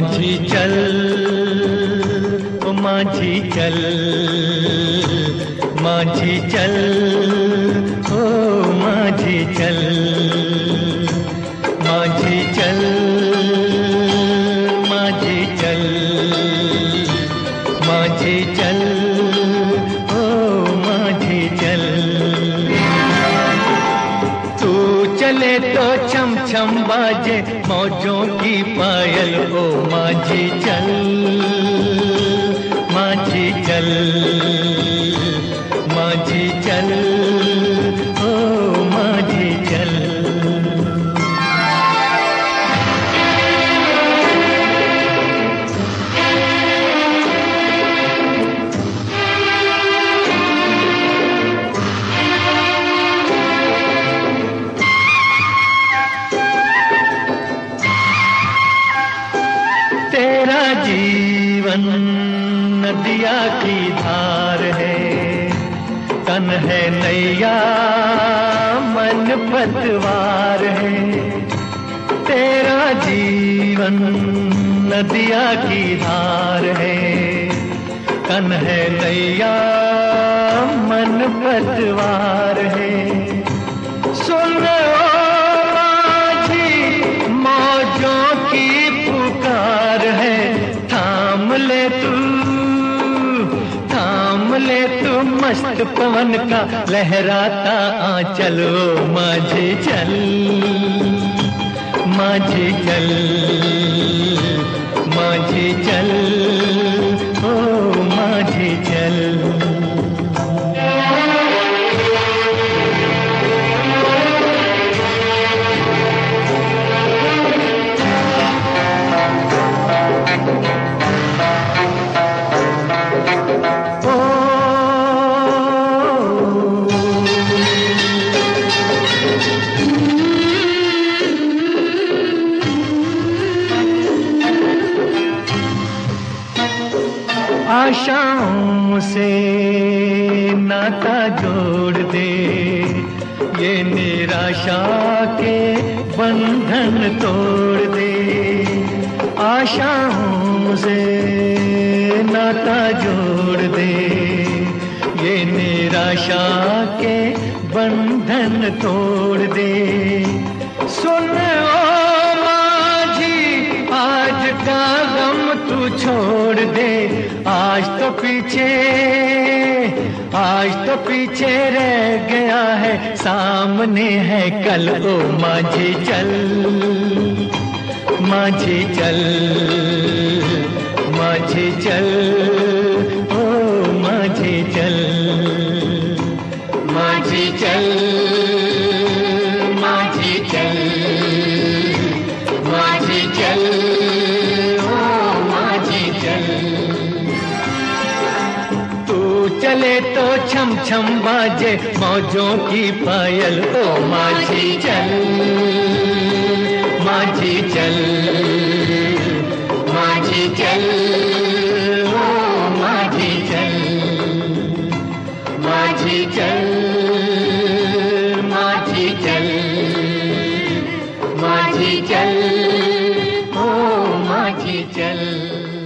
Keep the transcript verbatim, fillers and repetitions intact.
माझी चल ओ माझी चल, माझी चल ओ माझी चल, माझी चल माझी चल, माझी चल ओ माझी चल। तू चले तो छम छम बाजे मौजों की पायल ओ माझी चल, माझी चल, माझी चल ओ माझी चल। तेरा जीवन नदिया की धार है, तन है नैया मन पतवार है। तेरा जीवन नदिया की धार है, तन है नैया मन पतवार है। सुन मौजों की पुकार है, थाम ले तू, थाम ले तू मस्त पवन का लहराता आंचल ओ माझी चल, माझी चल, माझी चल ओ माझी चल। आशाओं से नाता जोड़ दे, ये निराशा के बंधन तोड़ दे। आशाओं से नाता जोड़ दे, ये निराशा के बंधन तोड़ दे। सुन ओ माझी आज का गम तू छोड़ दे, आज तो पीछे, आज तो पीछे रह गया है, सामने है कल ओ माझी चल, माझी चल, माझी चल ओ माझी चल, माझी चल, माझी चल, माझी चल ओ माझी चल। तू चले तो छम छम बाजे मौजों की पायल ओ माझी चल, माझी चल, माझी चल ओ माझी चल, माझी चल, माझी चल, माझी चल ओ माझी चल।